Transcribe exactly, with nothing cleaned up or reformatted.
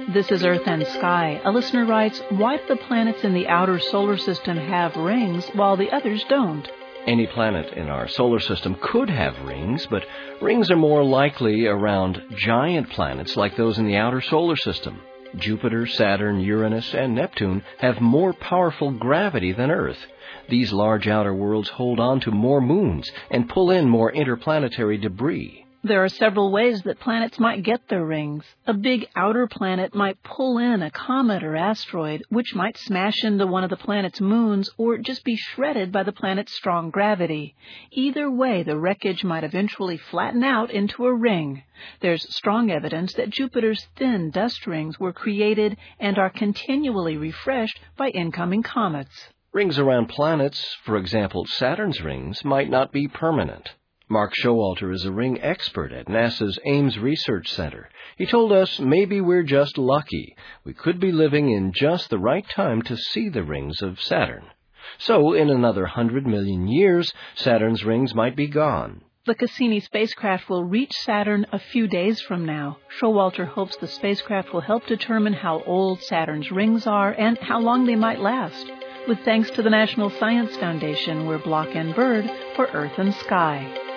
This is Earth and Sky. A listener writes, why do the planets in the outer solar system have rings while the others don't? Any planet in our solar system could have rings, but rings are more likely around giant planets like those in the outer solar system. Jupiter, Saturn, Uranus, and Neptune have more powerful gravity than Earth. These large outer worlds hold on to more moons and pull in more interplanetary debris. There are several ways that planets might get their rings. A big outer planet might pull in a comet or asteroid, which might smash into one of the planet's moons or just be shredded by the planet's strong gravity. Either way, the wreckage might eventually flatten out into a ring. There's strong evidence that Jupiter's thin dust rings were created and are continually refreshed by incoming comets. Rings around planets, for example Saturn's rings, might not be permanent. Mark Showalter is a ring expert at NASA's Ames Research Center. He told us maybe we're just lucky. We could be living in just the right time to see the rings of Saturn. So, in another hundred million years, Saturn's rings might be gone. The Cassini spacecraft will reach Saturn a few days from now. Showalter hopes the spacecraft will help determine how old Saturn's rings are and how long they might last. With thanks to the National Science Foundation, we're Block and Bird for Earth and Sky.